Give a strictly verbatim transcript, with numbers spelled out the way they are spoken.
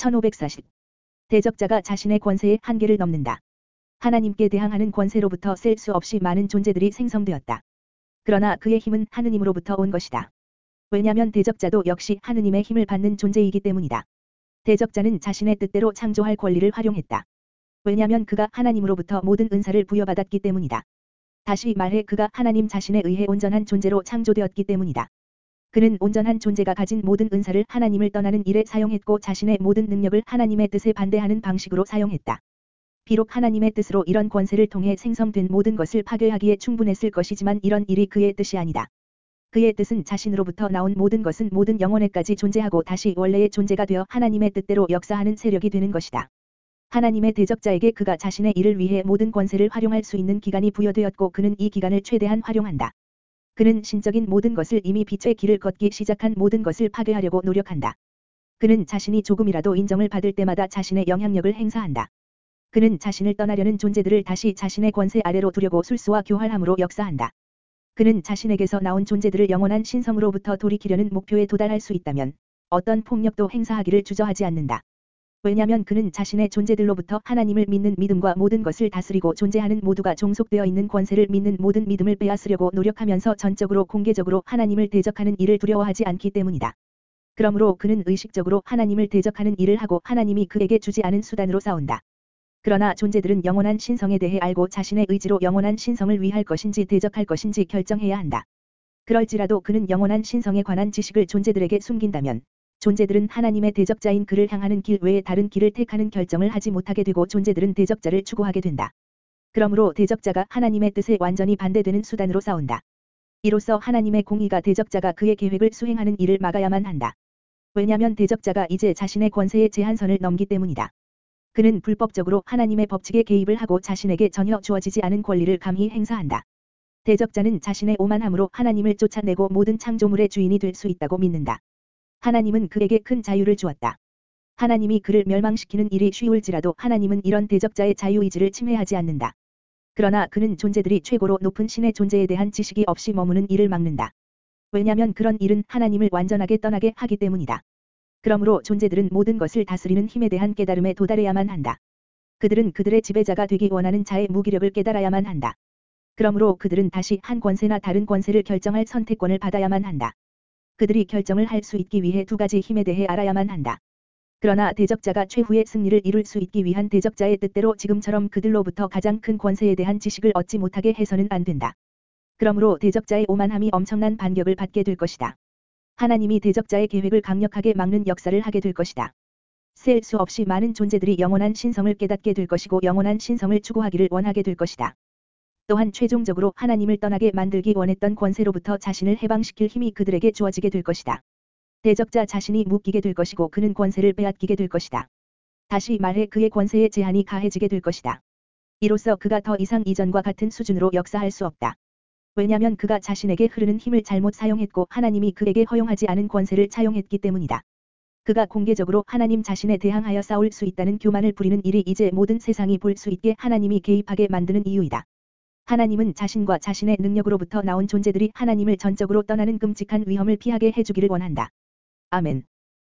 천오백사십. 대적자가 자신의 권세의 한계를 넘는다. 하나님께 대항하는 권세로부터 셀 수 없이 많은 존재들이 생성되었다. 그러나 그의 힘은 하느님으로부터 온 것이다. 왜냐하면 대적자도 역시 하느님의 힘을 받는 존재이기 때문이다. 대적자는 자신의 뜻대로 창조할 권리를 활용했다. 왜냐하면 그가 하나님으로부터 모든 은사를 부여받았기 때문이다. 다시 말해 그가 하나님 자신에 의해 온전한 존재로 창조되었기 때문이다. 그는 온전한 존재가 가진 모든 은사를 하나님을 떠나는 일에 사용했고 자신의 모든 능력을 하나님의 뜻에 반대하는 방식으로 사용했다. 비록 하나님의 뜻으로 이런 권세를 통해 생성된 모든 것을 파괴하기에 충분했을 것이지만 이런 일이 그의 뜻이 아니다. 그의 뜻은 자신으로부터 나온 모든 것은 모든 영혼에까지 존재하고 다시 원래의 존재가 되어 하나님의 뜻대로 역사하는 세력이 되는 것이다. 하나님의 대적자에게 그가 자신의 일을 위해 모든 권세를 활용할 수 있는 기간이 부여되었고 그는 이 기간을 최대한 활용한다. 그는 신적인 모든 것을 이미 빛의 길을 걷기 시작한 모든 것을 파괴하려고 노력한다. 그는 자신이 조금이라도 인정을 받을 때마다 자신의 영향력을 행사한다. 그는 자신을 떠나려는 존재들을 다시 자신의 권세 아래로 두려고 술수와 교활함으로 역사한다. 그는 자신에게서 나온 존재들을 영원한 신성으로부터 돌이키려는 목표에 도달할 수 있다면 어떤 폭력도 행사하기를 주저하지 않는다. 왜냐하면 그는 자신의 존재들로부터 하나님을 믿는 믿음과 모든 것을 다스리고 존재하는 모두가 종속되어 있는 권세를 믿는 모든 믿음을 빼앗으려고 노력하면서 전적으로 공개적으로 하나님을 대적하는 일을 두려워하지 않기 때문이다. 그러므로 그는 의식적으로 하나님을 대적하는 일을 하고 하나님이 그에게 주지 않은 수단으로 싸운다. 그러나 존재들은 영원한 신성에 대해 알고 자신의 의지로 영원한 신성을 위할 것인지 대적할 것인지 결정해야 한다. 그럴지라도 그는 영원한 신성에 관한 지식을 존재들에게 숨긴다면 존재들은 하나님의 대적자인 그를 향하는 길 외에 다른 길을 택하는 결정을 하지 못하게 되고 존재들은 대적자를 추구하게 된다. 그러므로 대적자가 하나님의 뜻에 완전히 반대되는 수단으로 싸운다. 이로써 하나님의 공의가 대적자가 그의 계획을 수행하는 일을 막아야만 한다. 왜냐하면 대적자가 이제 자신의 권세의 제한선을 넘기 때문이다. 그는 불법적으로 하나님의 법칙에 개입을 하고 자신에게 전혀 주어지지 않은 권리를 감히 행사한다. 대적자는 자신의 오만함으로 하나님을 쫓아내고 모든 창조물의 주인이 될 수 있다고 믿는다. 하나님은 그에게 큰 자유를 주었다. 하나님이 그를 멸망시키는 일이 쉬울지라도 하나님은 이런 대적자의 자유의지를 침해하지 않는다. 그러나 그는 존재들이 최고로 높은 신의 존재에 대한 지식이 없이 머무는 일을 막는다. 왜냐하면 그런 일은 하나님을 완전하게 떠나게 하기 때문이다. 그러므로 존재들은 모든 것을 다스리는 힘에 대한 깨달음에 도달해야만 한다. 그들은 그들의 지배자가 되기 원하는 자의 무기력을 깨달아야만 한다. 그러므로 그들은 다시 한 권세나 다른 권세를 결정할 선택권을 받아야만 한다. 그들이 결정을 할 수 있기 위해 두 가지 힘에 대해 알아야만 한다. 그러나 대적자가 최후의 승리를 이룰 수 있기 위한 대적자의 뜻대로 지금처럼 그들로부터 가장 큰 권세에 대한 지식을 얻지 못하게 해서는 안 된다. 그러므로 대적자의 오만함이 엄청난 반격을 받게 될 것이다. 하나님이 대적자의 계획을 강력하게 막는 역사를 하게 될 것이다. 셀 수 없이 많은 존재들이 영원한 신성을 깨닫게 될 것이고 영원한 신성을 추구하기를 원하게 될 것이다. 또한 최종적으로 하나님을 떠나게 만들기 원했던 권세로부터 자신을 해방시킬 힘이 그들에게 주어지게 될 것이다. 대적자 자신이 묶이게 될 것이고 그는 권세를 빼앗기게 될 것이다. 다시 말해 그의 권세의 제한이 가해지게 될 것이다. 이로써 그가 더 이상 이전과 같은 수준으로 역사할 수 없다. 왜냐하면 그가 자신에게 흐르는 힘을 잘못 사용했고 하나님이 그에게 허용하지 않은 권세를 차용했기 때문이다. 그가 공개적으로 하나님 자신에 대항하여 싸울 수 있다는 교만을 부리는 일이 이제 모든 세상이 볼 수 있게 하나님이 개입하게 만드는 이유이다. 하나님은 자신과 자신의 능력으로부터 나온 존재들이 하나님을 전적으로 떠나는 끔찍한 위험을 피하게 해주기를 원한다. 아멘.